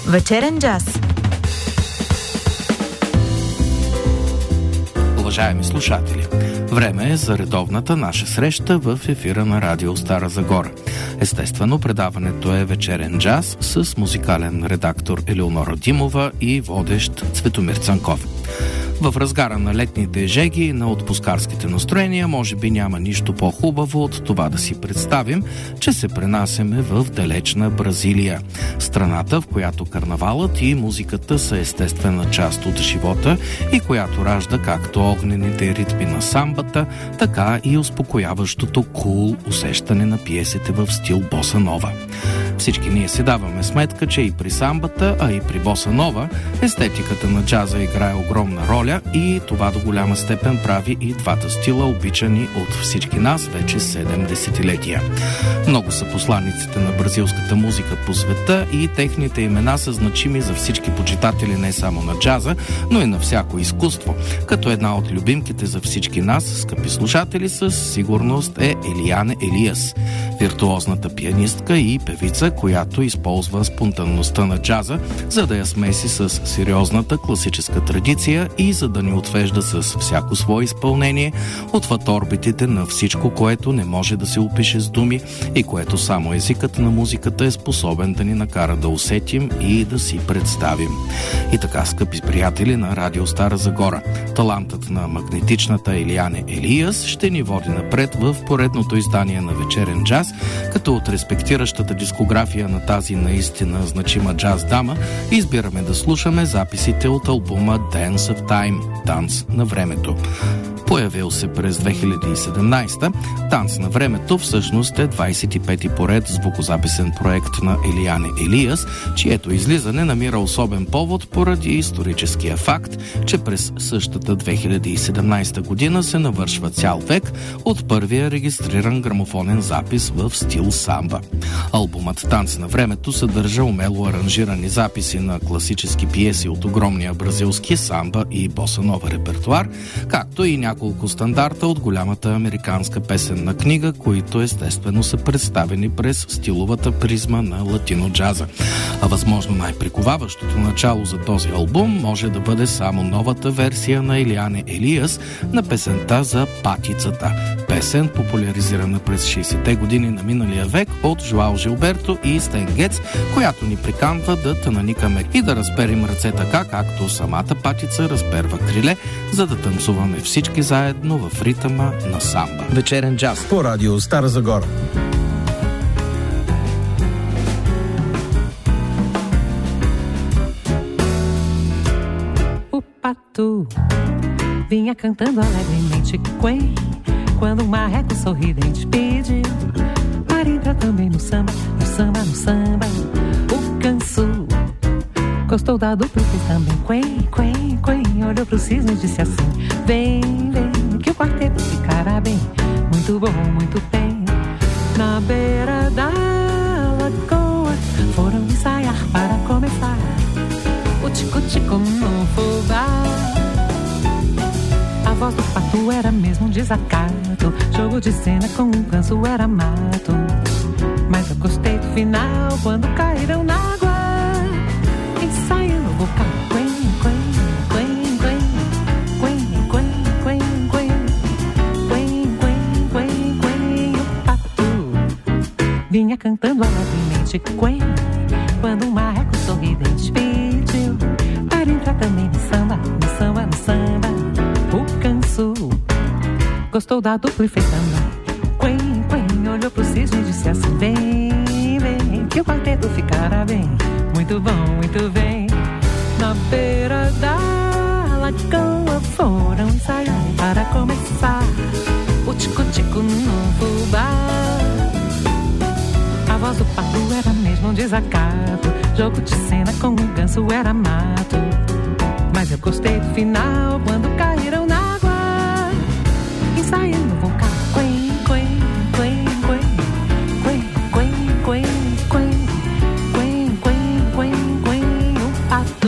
Вечерен джаз. Уважаеми слушатели, време е за редовната наша среща в ефира на Радио Стара Загора. Естествено, предаването е Вечерен джаз с музикален редактор Елеонора Димова и водещ Цветомир Цанков. В разгара на летните жеги и на отпускарските настроения, може би няма нищо по-хубаво от това да си представим, че се пренасяме в далечна Бразилия. Страната, в която карнавалът и музиката са естествена част от живота и която ражда както огнените ритми на самбата, така и успокояващото кул усещане на пиесите в стил боса нова. Всички ние си даваме сметка, че и при самбата, а и при боса нова, естетиката на джаза играе огромна роля и това до голяма степен прави и двата стила обичани от всички нас вече 7 десетилетия. Много са посланиците на бразилската музика по света и техните имена са значими за всички почитатели не само на джаза, но и на всяко изкуство. Като една от любимките за всички нас, скъпи слушатели, със сигурност е Елиане Елиас, виртуозната пианистка и певица, която използва спонтанността на джаза, за да я смеси с сериозната класическа традиция и за да ни отвежда с всяко свое изпълнение отвъд орбитите на всичко, което не може да се опише с думи и което само езикът на музиката е способен да ни накара да усетим и да си представим. И така, скъпи приятели на Радио Стара Загора, талантът на магнетичната Елиане Елиас ще ни води напред в поредното издание на Вечерен джаз, като от респектиращата дискография на тази наистина значима джаз дама избираме да слушаме записите от албума Dance of Time – Танц на времето. Появил се през 2017, Танц на времето всъщност е 25-ти поред звукозаписен проект на Елиане Елиас, чието излизане намира особен повод поради историческия факт, че през същата 2017 година се навършва цял век от първия регистриран грамофонен запис в стил самба. Албумът Танц на времето съдържа умело аранжирани записи на класически пиеси от огромния бразилски самба и боса нова репертуар, както и няколко стандарта от голямата американска песенна книга, които естествено са представени през стиловата призма на латино-джаза. А възможно най-приковаващото начало за този албум може да бъде само новата версия на Елиане Елиас на песента за Патицата. Песен, популяризирана през 60-те години на миналия век от Жоао Жилберто и Стен Гец, която ни приканва да тънаникаме и да разперим ръце така, както самата патица разперва криле, за да танцуваме всички заедно в ритъма на самба. Вечерен джаз по Радио Стара Загора. O pato vinha cantando alegremente quando um marreco sorridente pediu para entrar também no samba, no samba, no samba. O canso gostou da dupla e fez também olhou pro cisne e disse assim: vem, vem, que o quarteto ficará bem, muito bom, muito bem. Na beira da lagoa foram ensaiar para começar o tico-tico no fubá. A voz do pato era mesmo um desacato, jogo de cena com um canso era mato. Mas eu gostei do final quando caíram na água, ensaiando o vocal. Vinha cantando alegremente quando um marreco sorridente pediu para entrar também no samba, no samba, no samba. O canso gostou da dupla e fez também olhou pro cisne e disse assim: vem, vem, que o quarteto ficará bem, muito bom, muito bem. Na beira da lagoa foram ensaiar para começar o tico-tico no fubá. A voz do pato era mesmo um desacato, jogo de cena com um ganso era mato. Mas eu gostei do final quando caíram na água, ensaiando o vocal. O pato.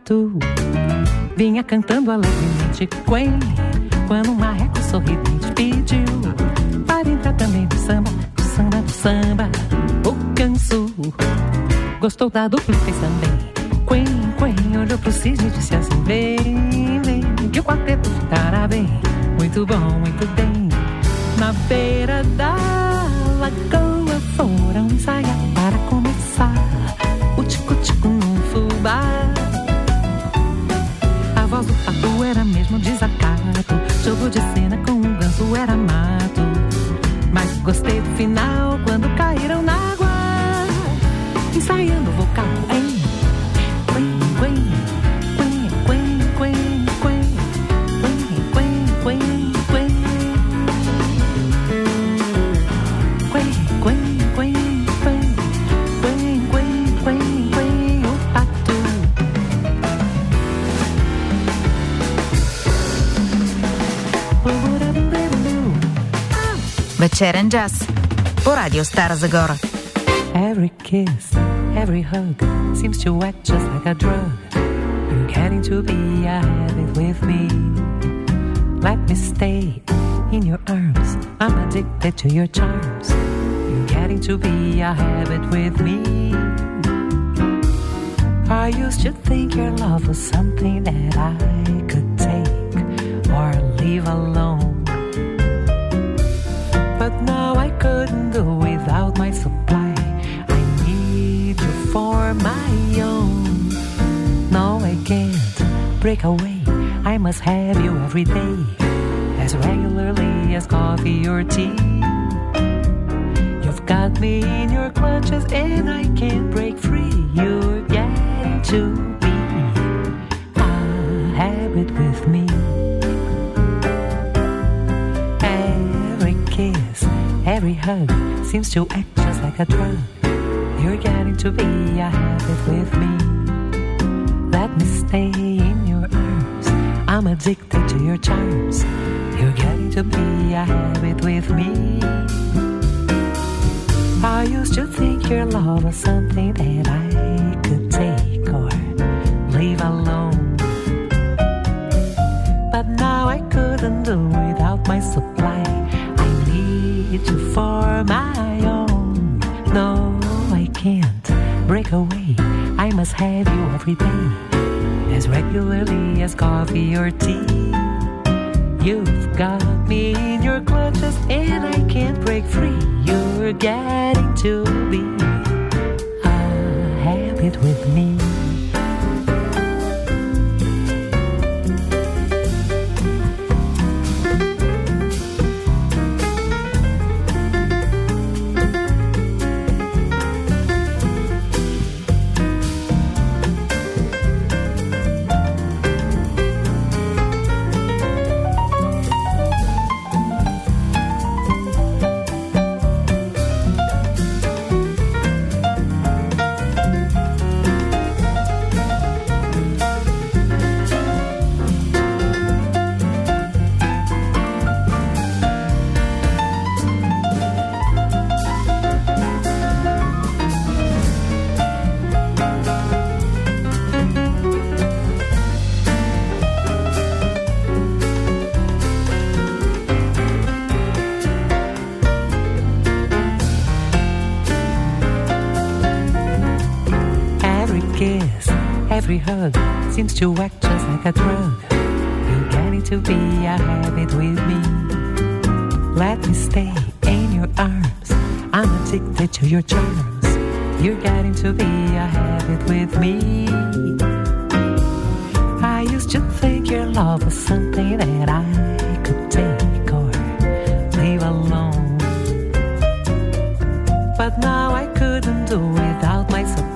pato vinha cantando alegremente quen, quando um marreco sorridente pediu para entrar também no samba, no samba, no samba. O ganso gostou da dupla e fez também quen, quen, olhou pro cisne e disse assim: vem, vem, que o quarteto ficará bem, muito bom, muito bem. Na beira da lagoa foram ensaiar para começar o tico-tico no fubá. A voz do pato era mesmo desacato, jogo de cena com um ganso era mato. Mas gostei do final quando caíram na água, ensaiando o vocal em quen, quen, quen, quen, quen, quen, quen, quen, quen, quen, quen, quen, quen, quen, quen, quen, quen, o pato. Вечерен джаз по радио Стара Загора. Every kiss, every hug seems to act just like a drug. You're getting to be a habit with me. Let me stay in your arms, I'm addicted to your charms. You're getting to be a habit with me. I used to think your love was something that I could take or leave alone, but now I couldn't do without my supply. I need you for my own. No, I can't break away, I must have you every day, as regularly as coffee or tea. You've got me in your clutches and I can't break free. You're getting to be a habit with me. Every kiss, every hug seems to act just like a drug. You're getting to be a habit with me. Let me stay in your arms, I'm addicted to your charms. You're getting to be a habit with me. I used to think your love was something that I could take or leave alone, but now I couldn't do without my supply. I need you for my own. No, I can't break away, I must have you every day, as regularly as coffee or tea. You've got me in your clutches and I can't break free. You're getting to be a habit with me. Every hug seems to act just like a drug. You're getting to be a habit with me. Let me stay in your arms, I'm addicted to your charms. You're getting to be a habit with me. I used to think your love was something that I could take or leave alone, but now I couldn't do without my supply.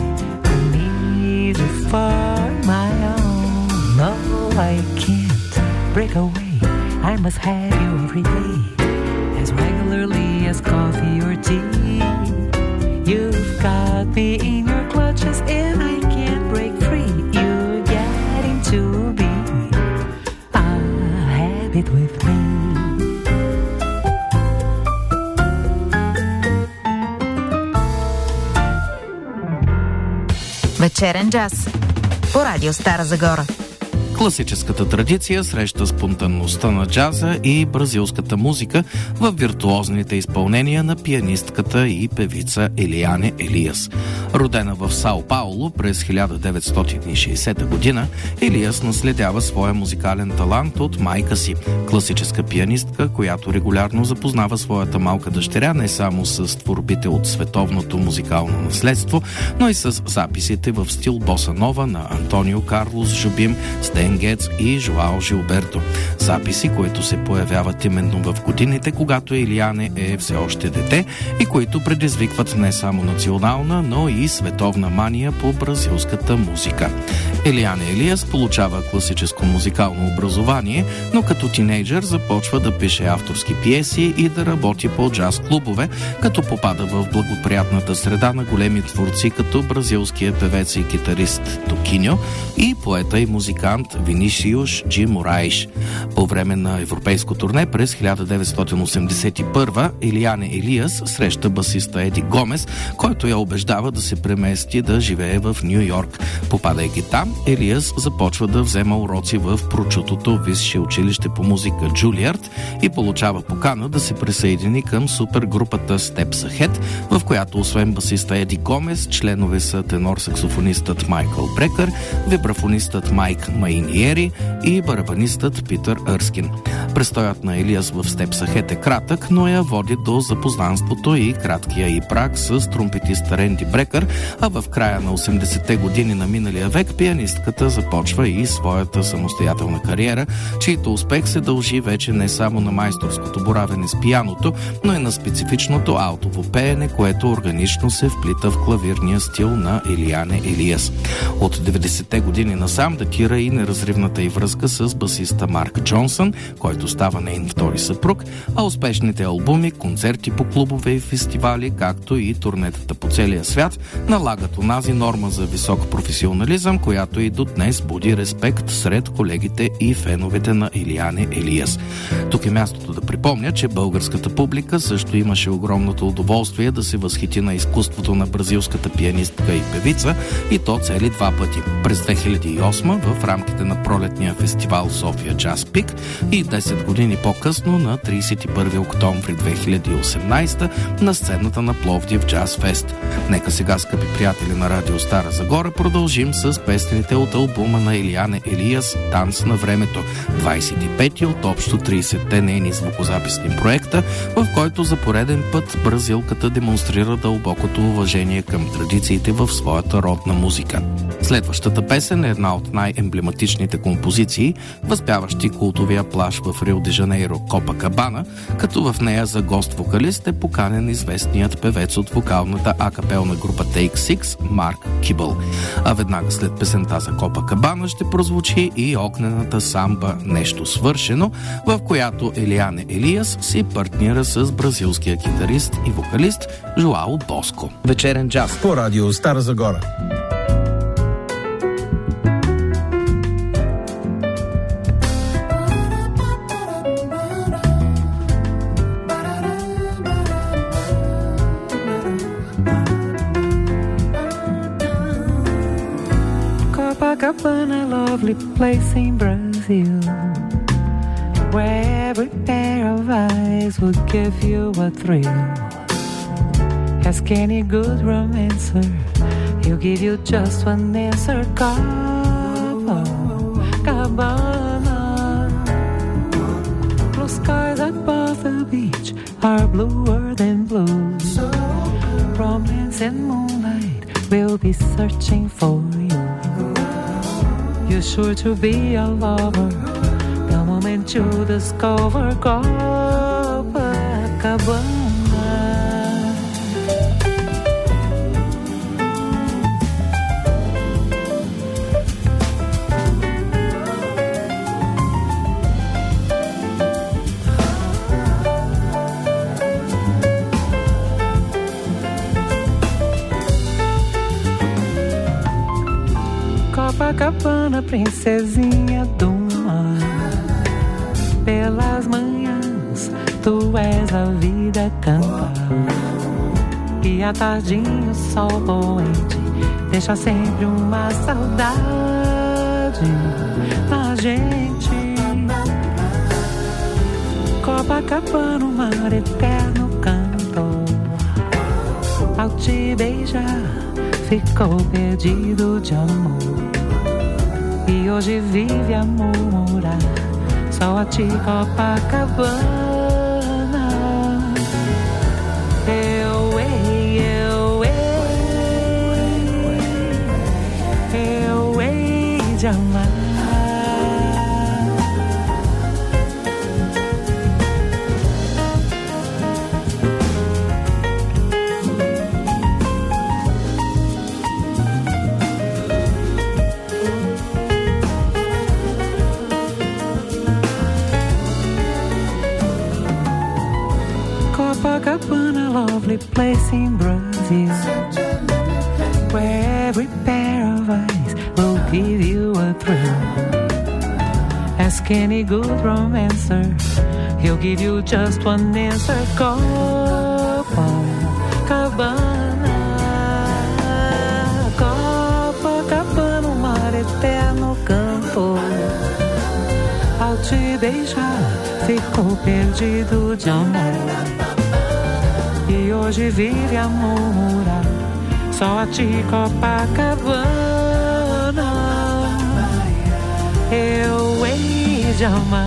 For my own, no, I can't break away, I must have you every day, as regularly as coffee or tea. You've got me in your clutches and I can't break free. You're getting to be a habit with me. Вечерен джаз по радио Стара Загора. Класическата традиция среща спонтанността на джаза и бразилската музика в виртуозните изпълнения на пианистката и певица Елиане Елиас. Родена в Сао Пауло през 1960 година, Елиас наследява своя музикален талант от майка си, класическа пианистка, която регулярно запознава своята малка дъщеря не само с творбите от световното музикално наследство, но и с записите в стил боса нова на Антонио Карлос Жобим, Стен Гетц и Жоао Жилберто. Записи, които се появяват именно в годините, когато Елиане е все още дете и които предизвикват не само национална, но и световна мания по бразилската музика. Елиане Елиас получава класическо музикално образование, но като тинейджър започва да пише авторски пиеси и да работи по джаз-клубове, като попада в благоприятната среда на големи творци като бразилския певец и китарист Токиньо и поета и музикант Винишиуш Джи Мораиш. По време на европейско турне през 1981 Елиане Елиас среща басиста Еди Гомес, който я убеждава да се премести да живее в Ню Йорк. Попадайки там, Елиас започва да взема уроци в прочутото висше училище по музика Джулиард и получава покана да се присъедини към супергрупата Steps Ahead, в която освен басиста Еди Гомес, членове са тенор-саксофонистът Майкъл Брекър, вибрафонистът Майк Майниери и барабанистът Питър Ерскин. Престоят на Елиас в Steps Ahead е кратък, но я води до запознанството и краткия и брак с тромпетиста Ренди Брекър, а в края на 80-те години на миналия век пианистката започва и своята самостоятелна кариера, чийто успех се дължи вече не само на майсторското боравене с пианото, но и на специфичното алтово пеене, което органично се вплита в клавирния стил на Елиане Елиас. От 90-те години насам датира и неразривната й връзка с басиста Марк Джонсън, който става нейн втори съпруг, а успешните албуми, концерти по клубове и фестивали, както и турнетата по целия свят, налагат онази норма за висок професионализъм, която и до днес буди респект сред колегите и феновете на Елиане Елиас. Тук е мястото да припомня, че българската публика също имаше огромното удоволствие да се възхити на изкуството на бразилската пианистка и певица, и то цели два пъти. През 2008 в рамките на пролетния фестивал София Джаз Пик и 10 години по-късно на 31 октомври 2018 на сцената на Пловдив Джаз Фест. Нека сега, скъпи приятели на радио Стара Загора, продължим с песните от албума на Елиане Елиас «Танц на времето», 25-ти от общо 30-те нейни звукозаписни проекта, в който за пореден път бразилката демонстрира дълбокото уважение към традициите в своята родна музика. Следващата песен е една от най-емблематичните композиции, възпяващи култовия плаж в Рио де Жанейро Копакабана, като в нея за гост-вокалист е поканен известният певец от вокалната акапелна група Take Six Марк Кибъл. А веднага след песента за Копакабана ще прозвучи и огнената самба «Нещо свършено», в която Елиане Елиас си партнира с бразилския китарист и вокалист Жоао Боско. Вечерен джаз по радио Стара Загора. Copacabana, lovely place in Brazil, where every pair of eyes would give you a thrill. Ask any good romancer, he'll give you just one answer. Copacabana, blue skies above the beach are bluer than blue. Romance and moonlight will be searching for you. You're sure to be a lover the moment you discover Copacabana. Copacabana, princesinha do mar, pelas manhãs tu és a vida cantar, e à tardinha o sol poente deixa sempre uma saudade. a gente. Copacabana, o mar eterno cantou. Ao te beijar, ficou perdido de amor. E hoje vive a murmurar, só a ti, Copacabana. Eu hei de amar. Copacabana, lovely place in Brazil, where every pair of eyes will give you a thrill. Ask any good romancer, he'll give you just one answer. Copacabana, Copacabana, o mar eterno cantou. Ao te beijar, ficou perdido de amor. E hoje vive a murmurar, só a ti, Copacabana. Eu hei de amar.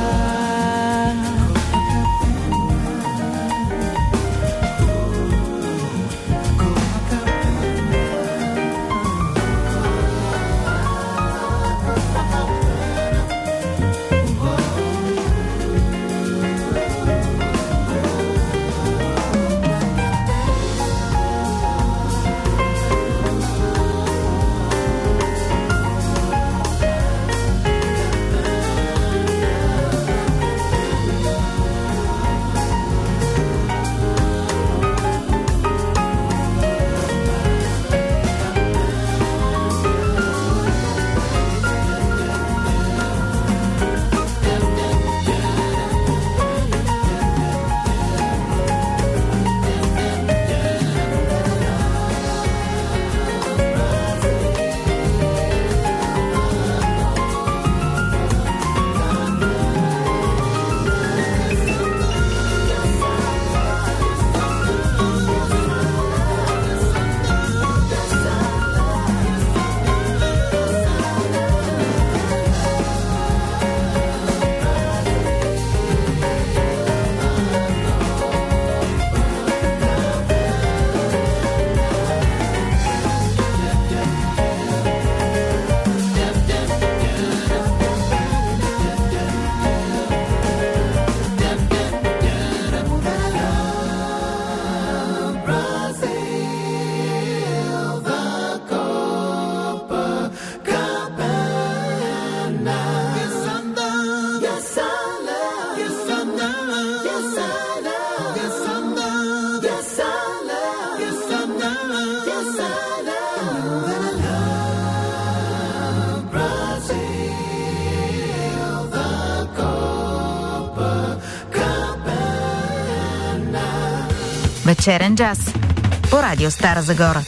Вечерен джаз по Радио Стара Загора.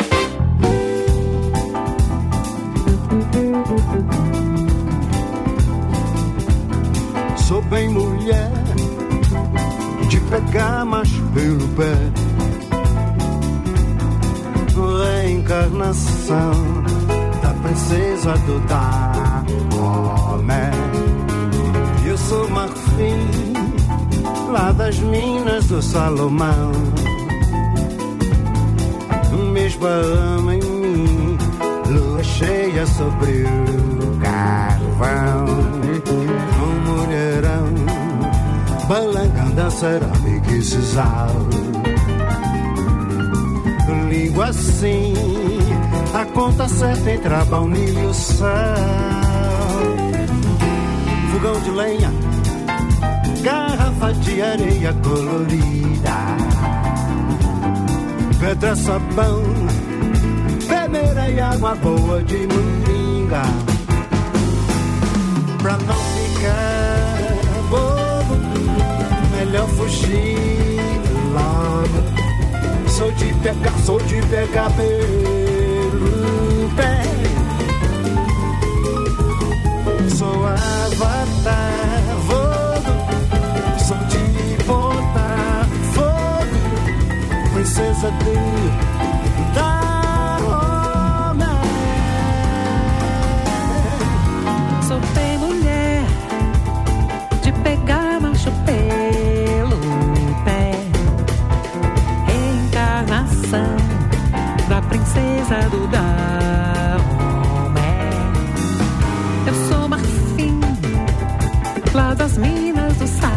Sou bem mulher de pegar mais pelo pé, reencarnação da princesa do Dahomey. Eu sou marfim lá das minas do Salomão, mesma ama em mim, lua cheia sobre o carvão. Um mulherão, balangando a cerâmica e sisal. Língua assim, a conta certa entre a baunilha e o sal. Fogão de lenha, garrafa de areia colorida, pedra, sabão, peneira e água boa de moringa. Pra não ficar bobo, melhor fugir logo. Sou de pegar pelo pé. sou avatar, vou, sou de botar fogo, princesa da Roma. Sou bem mulher de pegar macho pelo pé, reencarnação da princesa do Dahomey. Eu sou marfim lá das minas do Salomão,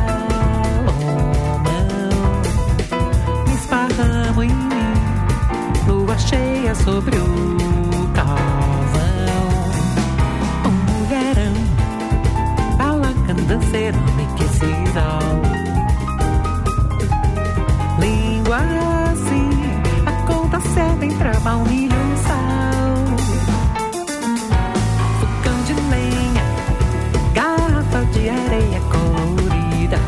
me esparramo em mim, lua cheia sobre o carvão. Um mulherão, balacandanceirão, enriquecido, língua assim, a conta certa entrava um milho no sal. Fogão de lenha, garrafa de areia colorida,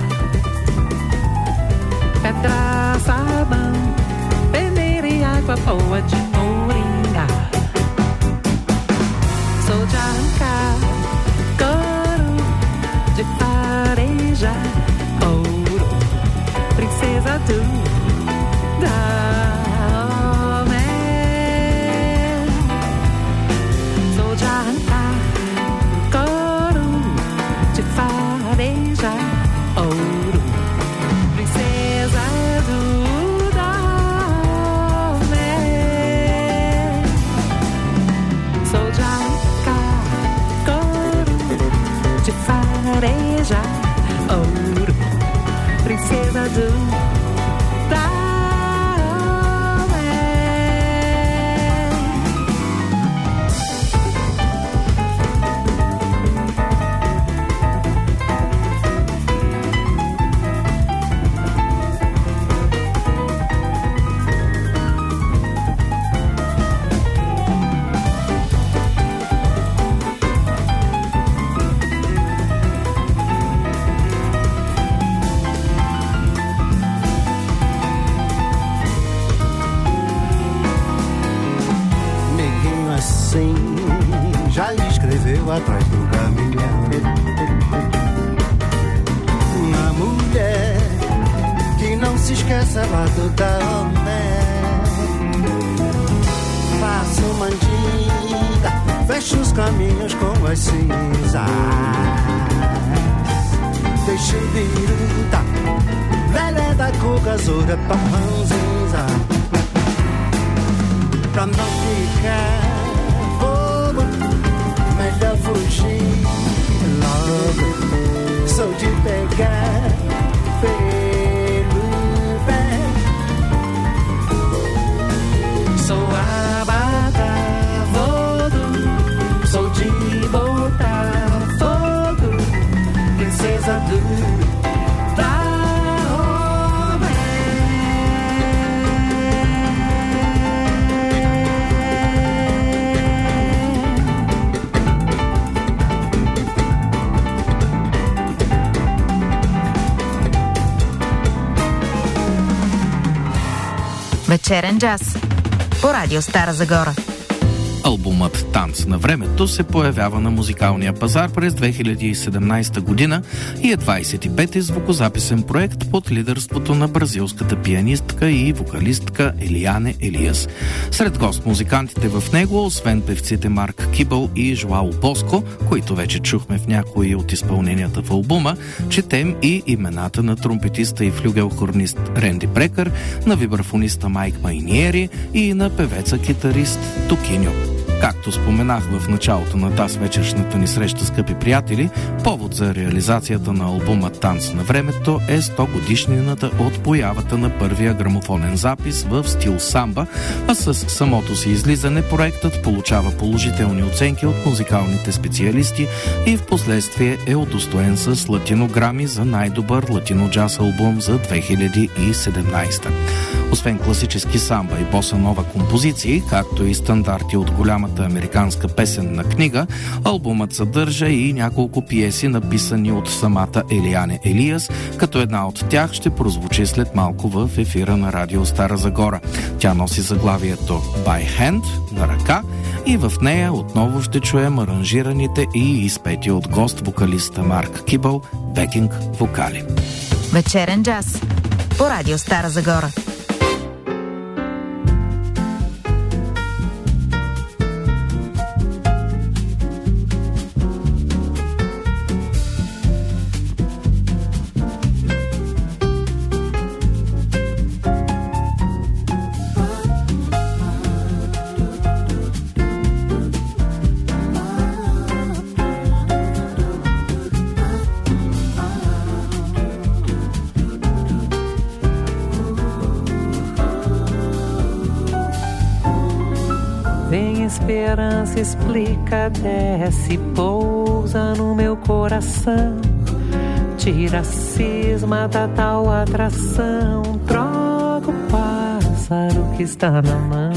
pedra, sabão, peneira e água boa de moringa. Sou de arrancar couro, de farejar ouro, princesa do Dahomey. Sou de arrancar couro, de farejar ouro, princesa do Dahomey. Sou de arrancar couro, de farejar ouro, princesa do já escreveu atrás do caminhão. Uma mulher que não se esqueça lá do Dahomey. Faço mandinga, fecho os caminhos com as cinzas, deixo biruta, velha da cuca, zura, papanzinza, pra não ficar melhor fugir logo. Sou de pegar pelo pé, sou abata, vodo, sou de botar fogo, princesa do Вечерен джаз по Радио Стара Загора. Албумът «Танц на времето» се появява на музикалния пазар през 2017 година и е 25-ти звукозаписен проект под лидерството на бразилската пианистка и вокалистка Елиане Елиас. Сред гост-музикантите в него, освен певците Марк Кибъл и Жоао Боско, които вече чухме в някои от изпълненията в албума, четем и имената на тромпетиста и флюгел-хорнист Ренди Брекър, на вибрафониста Майк Майниери и на певеца-китарист Токиньо. Както споменах в началото на тази вечершната ни среща, скъпи приятели, повод за реализацията на албума «Танц на времето» е 100 годишнината от появата на първия грамофонен запис в стил самба, а с самото си излизане проектът получава положителни оценки от музикалните специалисти и в последствие е удостоен с Латино Грами за най-добър латино джаз албум за 2017. Освен класически самба и боса нова композиции, както и стандарти от голямата популярната американска песенна книга, албумът съдържа и няколко пиеси, написани от самата Елияне Елиас, като една от тях ще прозвучи след малко в ефира на Радио Стара Загора. Тя носи заглавието By Hand, на ръка, и в нея отново ще чуем аранжираните и изпети от гост-вокалиста Марк Кибъл бекинг вокали. Вечерен джаз по Радио Стара Загора. Esperança explica, desce, pousa no meu coração, tira a cisma da tal atração, troca o pássaro que está na mão,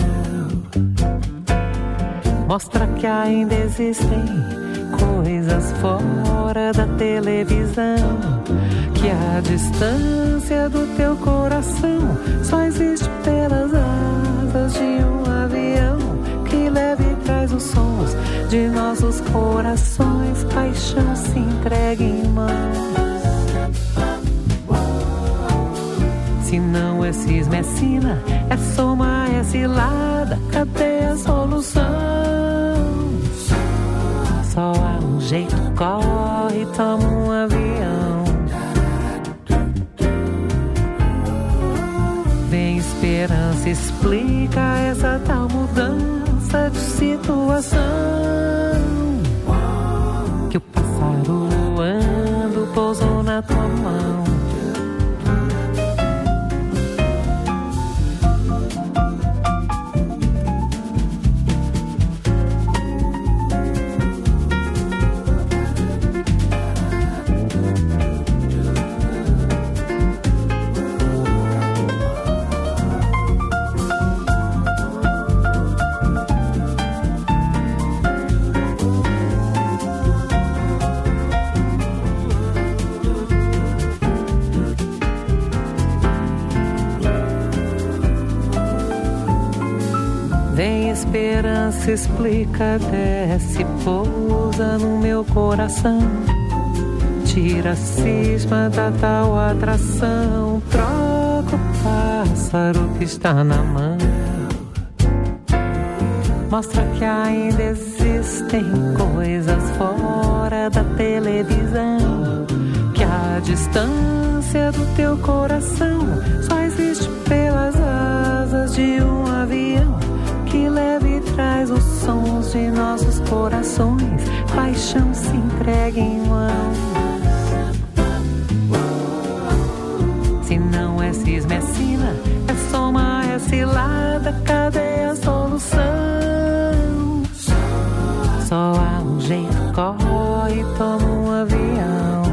mostra que ainda existem coisas fora da televisão, que a distância do teu coração só existe pelas asas de um avião que leva e traz os sons de nossos corações, paixão se entrega em mãos. Se não é cisma, é sina, é soma, é cilada, cadê a solução? Só há um jeito, corre, toma um avião. Vem esperança, explica essa tal mudança de situação, que o pássaro voando pousou na tua mão. Esperança explica, desce, pousa no meu coração, tira a cisma da tal atração, troca o pássaro que está na mão, mostra que ainda existem coisas fora da televisão, que a distância do teu coração só existe pelas asas de um avião, que leva e traz os sons de nossos corações, paixão se entrega em mão. Se não é cisma, é sina, é soma, é cilada, cadê a solução? Só há um jeito, corre, toma um avião.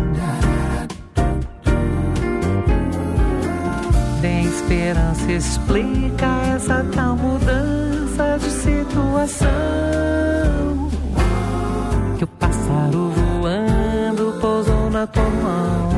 Vem esperança, explica essa tal mudança de situação, que o pássaro voando pousou na tua mão.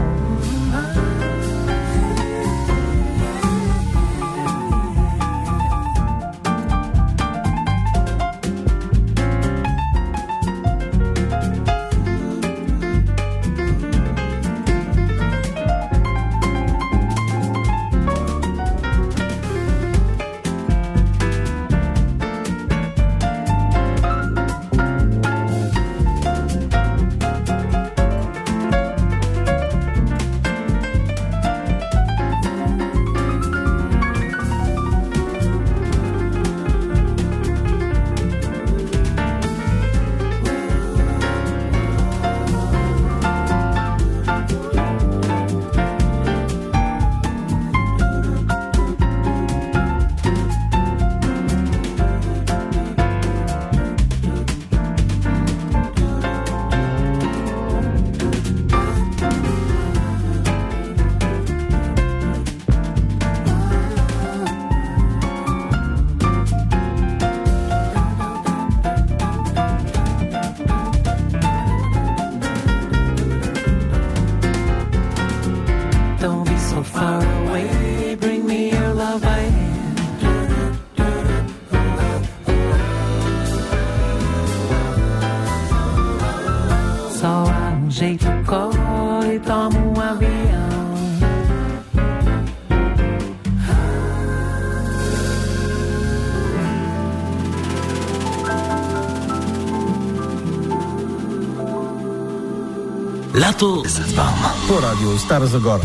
Лято с вам. По радио Стара Загора.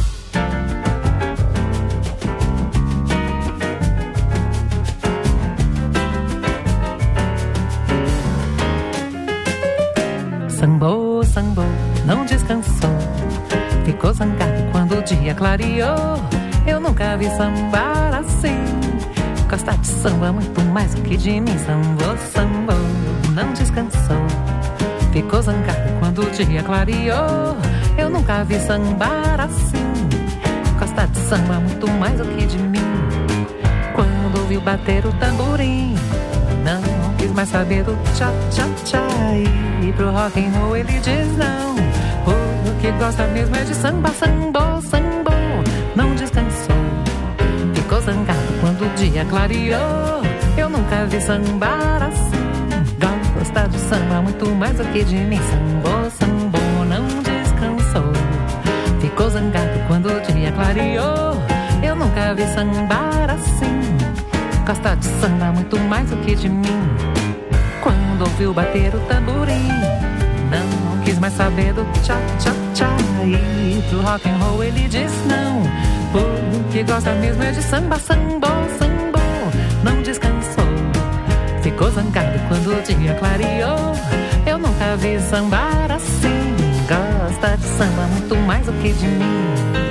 Sambou, sambou, não descansou. Ficou zangado quando o dia clareou. Eu nunca vi sambar assim. Gosta de samba muito mais do que de mim. Sambou, sambou, não descansou. Ficou zangado quando o dia clareou. Eu nunca vi sambar assim. Gosta de samba muito mais do que de mim. Quando ouviu bater o tamborim, não quis mais saber do tchá-tchá-tchá. E pro rock and roll ele diz não. O que gosta mesmo é de samba, sambou, sambou. Não descansou. Ficou zangado quando o dia clareou. Eu nunca vi sambar assim. Gosta de samba muito mais do que de mim. Sambou, sambou, não descansou. Ficou zangado quando o dia clareou. Eu nunca vi sambar assim. Gosta de samba muito mais do que de mim. Quando ouviu bater o tamborim, não quis mais saber do tchá-tchá-tchá. E pro rock and roll ele diz não. O que gosta mesmo é de samba, sambou, sambou. Não descansou. Ficou zangado quando o dia clareou. Eu nunca vi sambar assim. Gosta de samba muito mais do que de mim.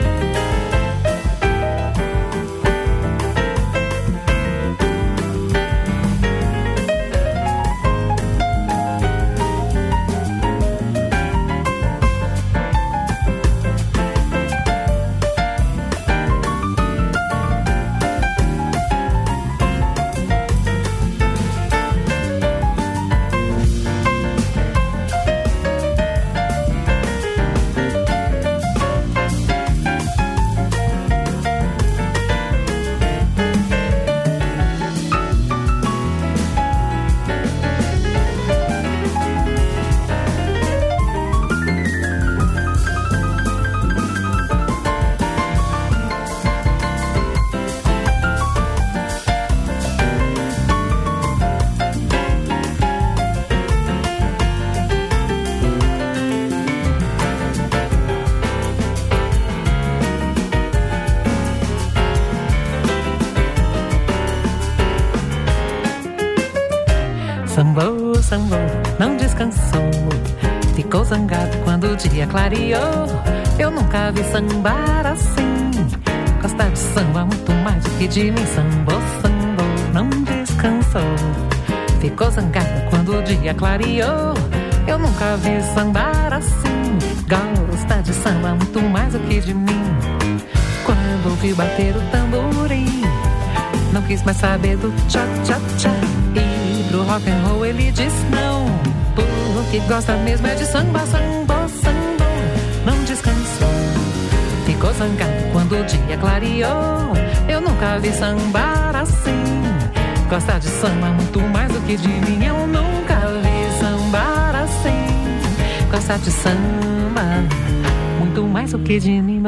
Sambou, sambou, não descansou. Ficou zangado quando o dia clareou. Eu nunca vi sambar assim. Gosta de samba muito mais do que de mim. Sambou, sambou, não descansou. Ficou zangado quando o dia clareou. Eu nunca vi sambar assim. Gosta de samba muito mais do que de mim. Quando ouviu bater o tamborim, não quis mais saber do tchá-tchá-tchá. E pro rock and roll ele diz não. O que gosta mesmo é de samba, sambou, sambou. Não descansou. Ficou zangado quando o dia clareou. Eu nunca vi sambar assim. Gosta de samba muito mais do que de mim. Eu nunca vi sambar assim. Gosta de samba muito mais do que de mim.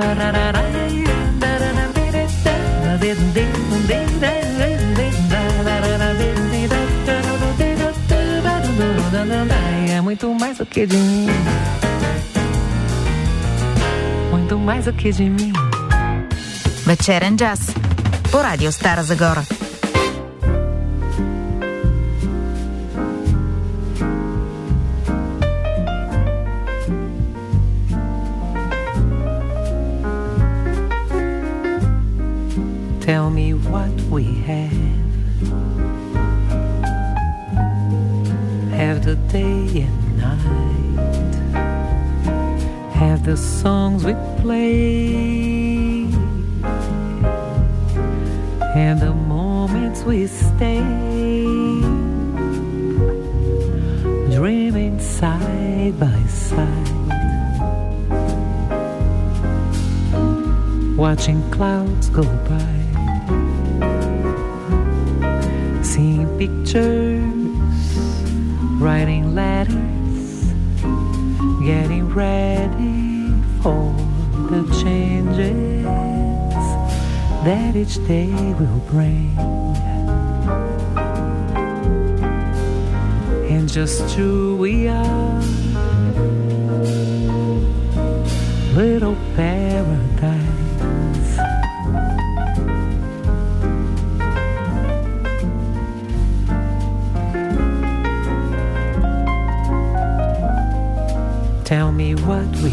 É muito mais do que de mim. Muito mais do que de mim. Вечерен джаз по радио Стара Загора. Tell me what we have. Have the day and night. Have the songs we play. And the moments we stay. Dreaming side by side. Watching clouds go by. Seeing pictures, writing letters, getting ready for the changes that each day will bring. And just who we are, little paradise. Tell me what we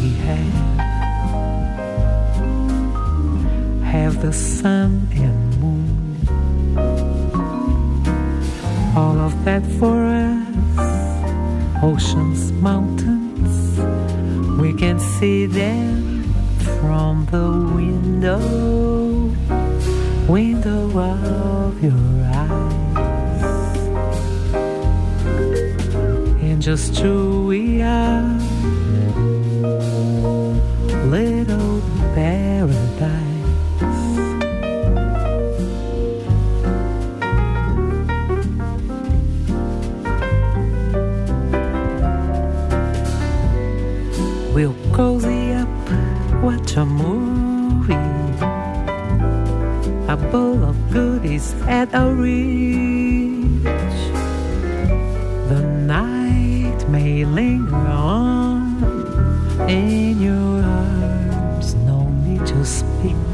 have the sun and moon, all of that for us, oceans, mountains, we can see them from the window of your eyes. And just who we are, little paradise. We'll cozy up, watch a movie, a bowl of goodies at our reach. The night may linger on in your arms, no need to speak.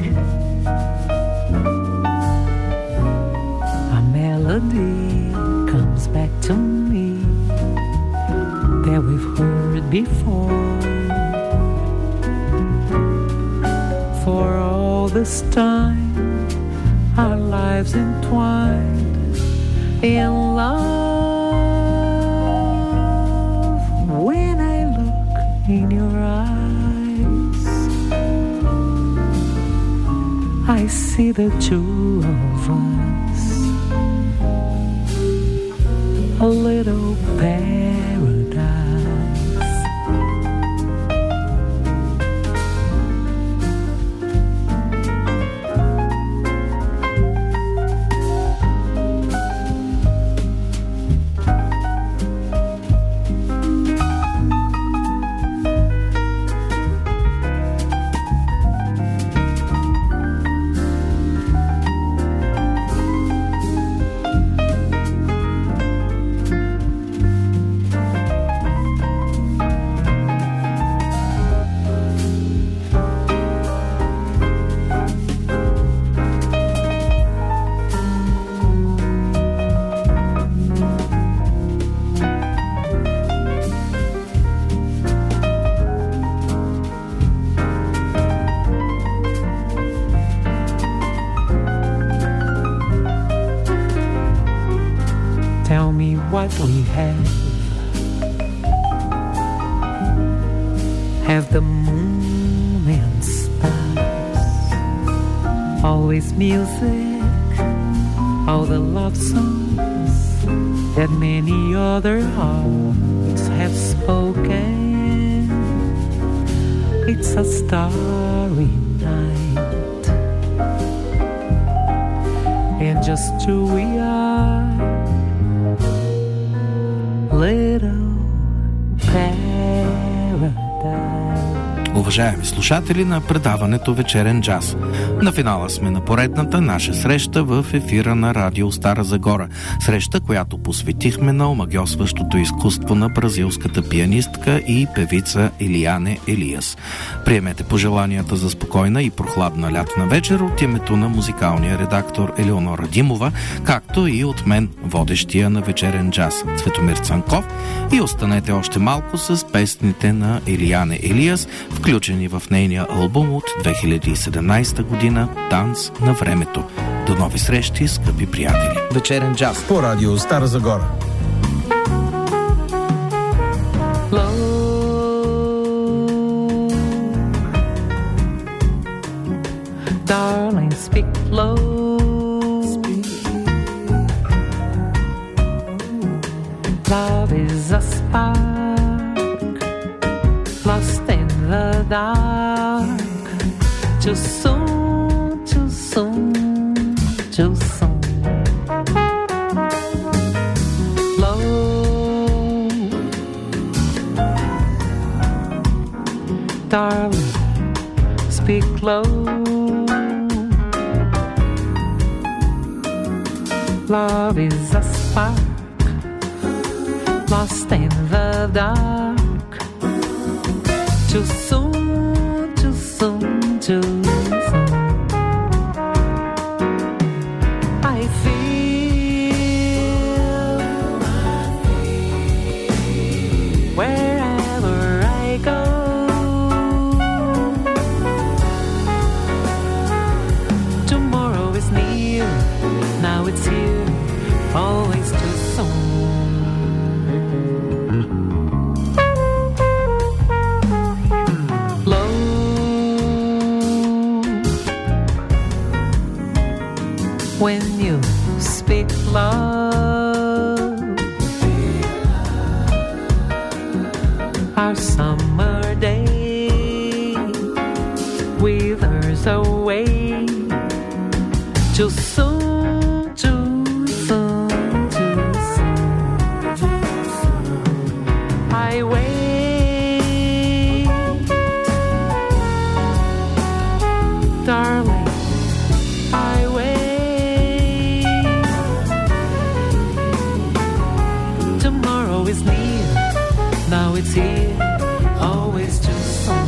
A melody comes back to me that we've heard before. For all this time, our lives entwined in love. When I look in your eyes, I see the two of us, a little paradise. Tell me what we have the moon and stars, always music, all the love songs that many other hearts have spoken. It's a starry night, and just who we are, little paradise. Уважаеми слушатели на предаването Вечерен джаз, на финала сме на поредната наша среща в ефира на Радио Стара Загора. Среща, която посветихме на омагьосващото изкуство на бразилската пианистка и певица Елиане Елиас. Приемете пожеланията за спокойна и прохладна лятна вечер от името на музикалния редактор Елеонора Димова, както и от мен, водещия на Вечерен джаз Цветомир Цанков, и останете още малко с песните на Елиане Елиас, включени в нейния албум от 2017 година «Танц на времето». До нови срещи, скъпи приятели! Вечерен джаз по Радио Стара Загора. Darling, speak low. Love is a spark, lost in the dark. Too soon, too soon, too soon. Low, darling, speak low. Love is a spark, lost in the dark. Too soon, too too soon. I feel wherever I go. Tomorrow is near, now it's here, always too soon. When you speak love, our summer day withers away. Too soon, too soon, too soon. I wait, darling, I wait. Tomorrow is near, now it's here, always too soon.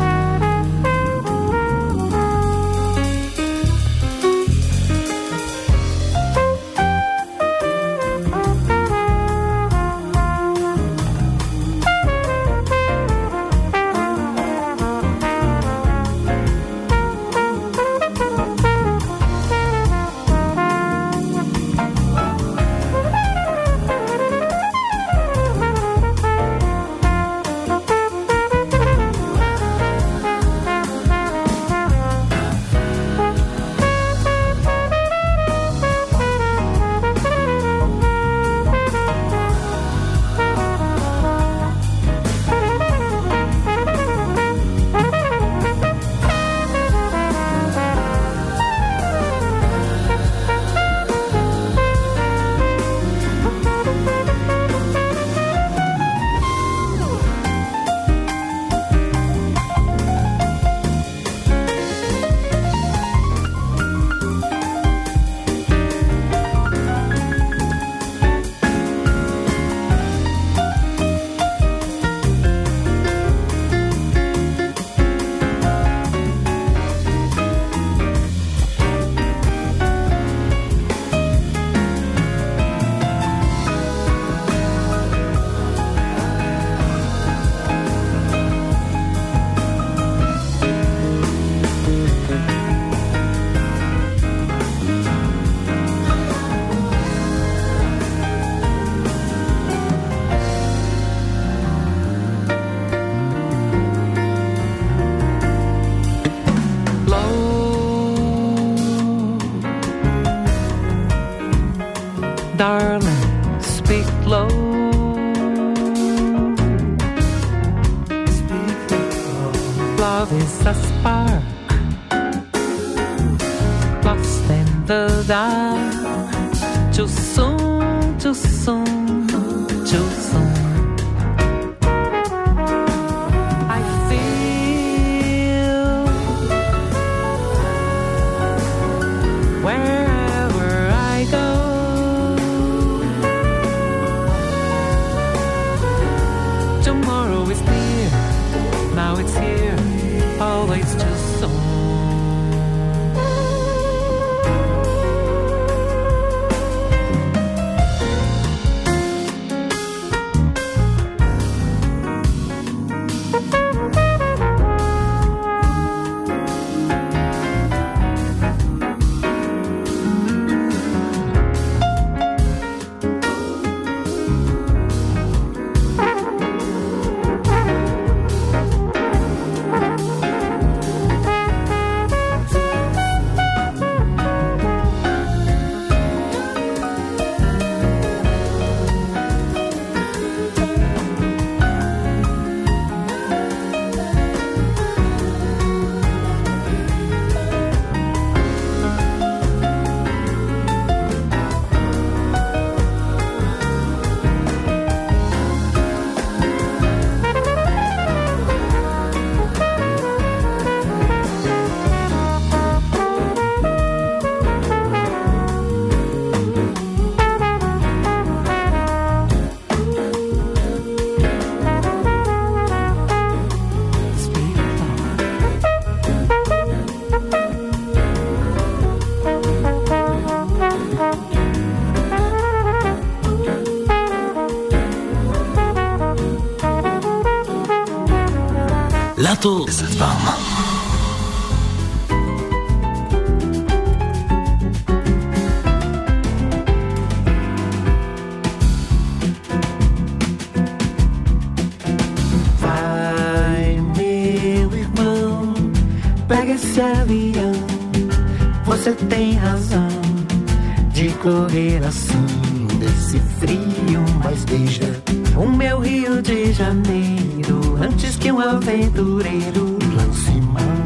Darling, speak low. Love is a spark, lost in the dark. Too soon, too soon, too soon. I feel wherever I go. Tomorrow is near, now it's here, always too soon. Lato Zedbam. Vai, meu irmão, pega esse avião. Você tem razão de correr assim desse frio, mas veja o meu Rio de Janeiro, antes que um aventureiro lance mão.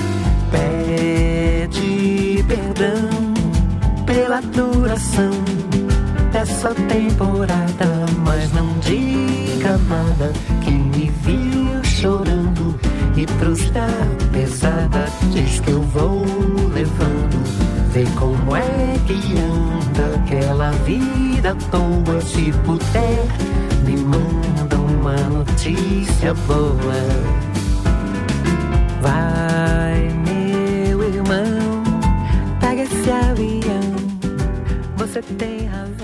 Pede perdão pela duração dessa temporada, mas não diga nada que me viu chorando e frustra pesada. Diz que eu vou levando, vê como é que anda aquela vida à toa. Se puder, me manda uma notícia boa. Vai, meu irmão, pega esse avião. Você tem razão.